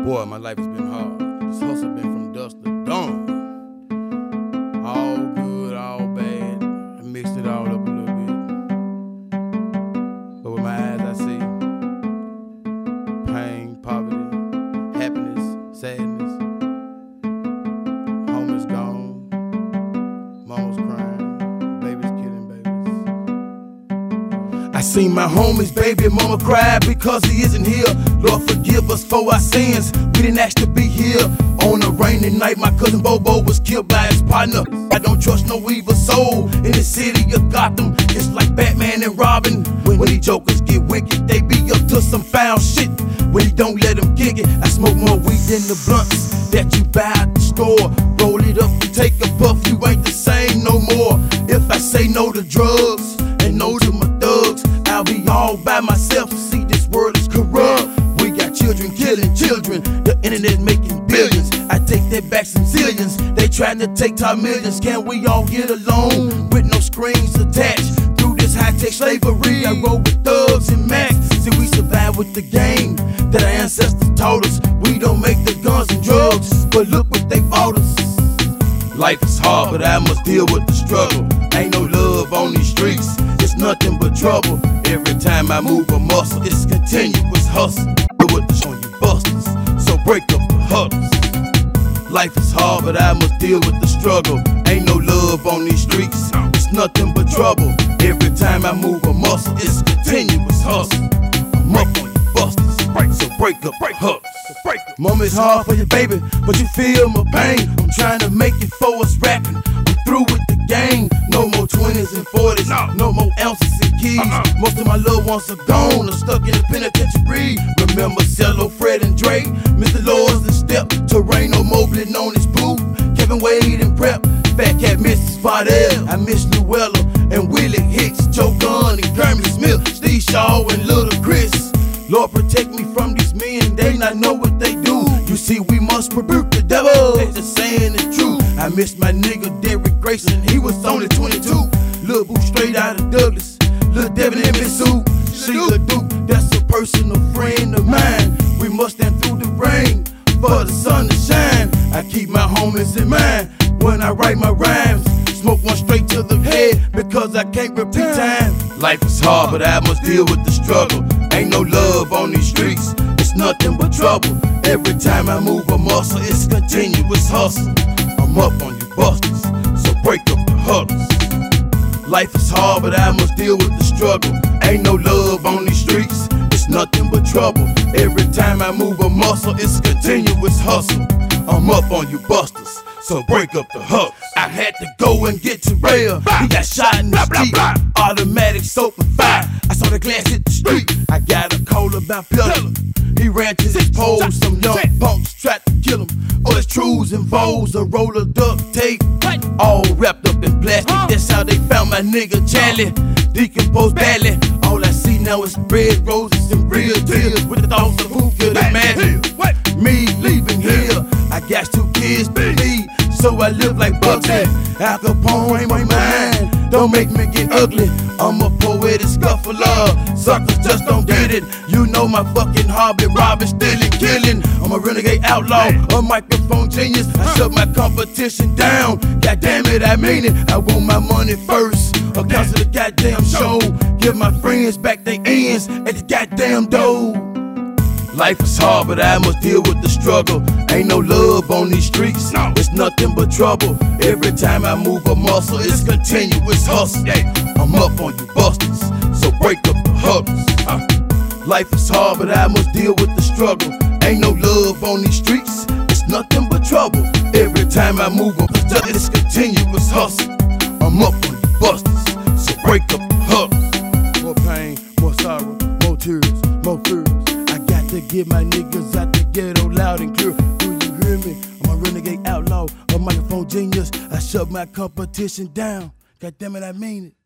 Boy, my life has been hard. This hustle been from dusk to dawn. All good, all bad. I mixed it all up a little bit. But with my eyes I see pain, poverty, happiness, sadness. Home is gone. Mama's crying. Babies killing babies. I seen my homies, baby mama cry because he isn't here. Lord, forgive us for our sins. We didn't ask to be here. On a rainy night, my cousin Bobo was killed by his partner. I don't trust no evil soul in the city of Gotham. It's like Batman and Robin. When these jokers get wicked, they be up to some foul shit. When you don't let them kick it, I smoke more weed than the blunts that you buy at the store. Roll it up and take a puff, you ain't the same no more. If I say no to drugs and no to my thugs, I'll be all by myself. See, this world is corrupt. We got children killing children, the internet making billions. I take that back some zillions. They trying to take our millions. Can we all get along with no screens attached? Through this high-tech slavery, I roll with thugs and Macs. See, we survive with the game that our ancestors taught us. We don't make the guns and drugs, but look what they bought us. Life is hard, but I must deal with the struggle. Ain't no love on these streets, it's nothing but trouble. Every time I move a muscle, it's continuous hustle. Do what the on you busters, so break up the huddles. Life is hard, but I must deal with the struggle. Ain't no love on these streets, it's nothing but trouble. Every time I move a muscle, it's continuous hustle. I'm up on you busters, so break up the huddles. Mama, it's hard for you, baby, but you feel my pain. I'm trying to make it for us rapping. I'm through with the game. No more 20s and 40s, no more ounces and keys. Most of my loved ones are gone, are stuck in the penitentiary. Remember Cello, Fred and Dre, Mr. Lords and Step, Terreno, Mobley known as Blue, Kevin Wade and Prep, Fat Cat, Mrs. Fardell. I miss Luella and Willie Hicks, Joe Gunn and Kermit Smith, Steve Shaw and Little Chris. Lord, protect me from these men, they not know what they do. You see, we must rebuke the devil, that's the saying is true. I miss my nigga Derrick Grayson, he was only 22. Lil' Boo straight out of Douglas, Lil' Devin and Miss Sue. Sheila Duke, that's a personal friend of mine. We must stand through the rain for the sun to shine. I keep my homies in mind when I write my rhymes. Smoke one straight to the head because I can't repeat time. Life is hard, but I must deal with the struggle. Ain't no love on these streets, it's nothing but trouble. Every time I move a muscle, it's continuous hustle. I'm up on you busters, so break up the huddles. Life is hard, but I must deal with the struggle. Ain't no love on these streets, it's nothing but trouble. Every time I move a muscle, it's continuous hustle. I'm up on you busters, so break up the huddles. I had to go and get Terrell, he got shot in the street. Automatic soap and fire, I saw the glass hit the street. I got a call about Pillar, he ran to his pole. Some young punks tried to kill him. All his trues and vows, a roll of duct tape, all wrapped up in plastic. That's how they found my nigga Charlie, decomposed badly. All I see now is red roses and real tears, with the thoughts of who could imagine me leaving here. I got 2 kids to lead, so I live like Bugsy. Al Capone ain't my mind, don't make me get ugly. I'm a poetic scuffler, suckers just don't get it. You know my fucking hobby, robbing, stealing, killing. I'm a renegade outlaw, a microphone genius. I shut my competition down, god damn it, I mean it. I want my money first, accounts of the goddamn show. Give my friends back their ends at the goddamn door. Life is hard, but I must deal with the struggle. Ain't no love on these streets, it's nothing but trouble. Every time I move a muscle, it's continuous hustle. I'm up on you busters, so break up the huddles. Life is hard, but I must deal with the struggle. Ain't no love on these streets, it's nothing but trouble. Every time I move a muscle, it's continuous hustle. I'm up on you busters, so break up the huddles. More pain, more sorrow, more tears, more fears. To get my niggas out the ghetto loud and clear. Do you hear me? I'm a renegade outlaw, a microphone genius. I shut my competition down. God damn it, I mean it.